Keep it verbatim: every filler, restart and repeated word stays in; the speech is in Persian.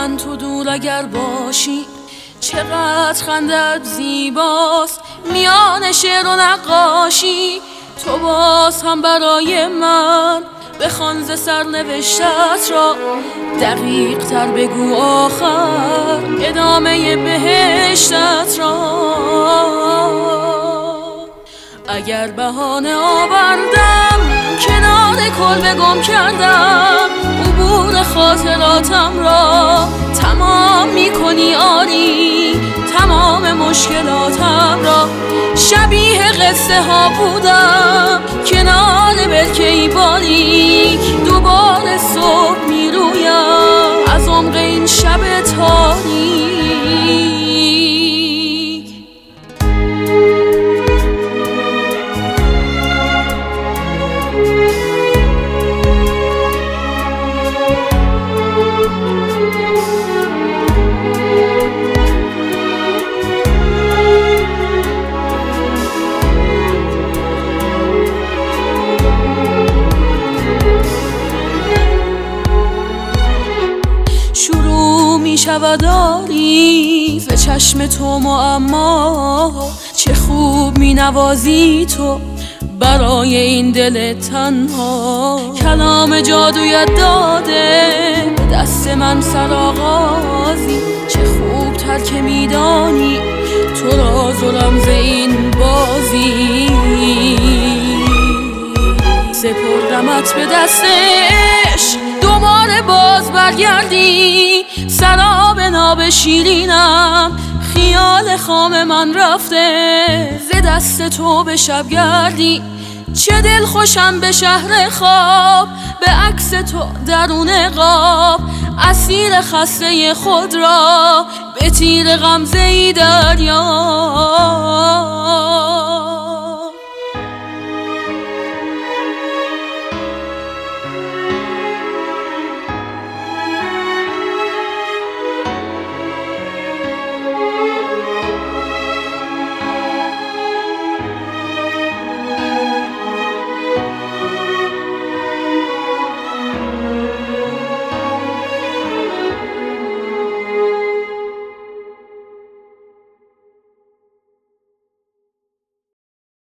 من تو دور اگر باشی چقدر خندت زیباست، میان شعر و نقاشی تو باز هم برای من بخوان ز سرنوشتت را دقیق تر بگو آخر ادامه بهشتت را. اگر بهانه آوردم کنار کلبه گم کردم عبور خاطراتم را تمام میکنی آری تمام مشکلاتم را. شبیه قصه ها بودم کنار برکه‌ای باریک دوباره صبح میرویم از عمق این شب تاریک. شوداری ز چشم تو معما چه خوب می نوازی تو برای این دل تنها. کلام جادویت داده به دست من سرآغازی چه خوب تر که می دانی تو راز و رمز این بازی. سپردمت به دست عشق دوباره باز برگردی سراب ناب شیرینم خیال خام من رفته ز دست تو به شب گردی. چه دل خوشم به شهر خواب به عکس تو درون قاب اسیر خسته خود را به تیر غمزه ای دریا.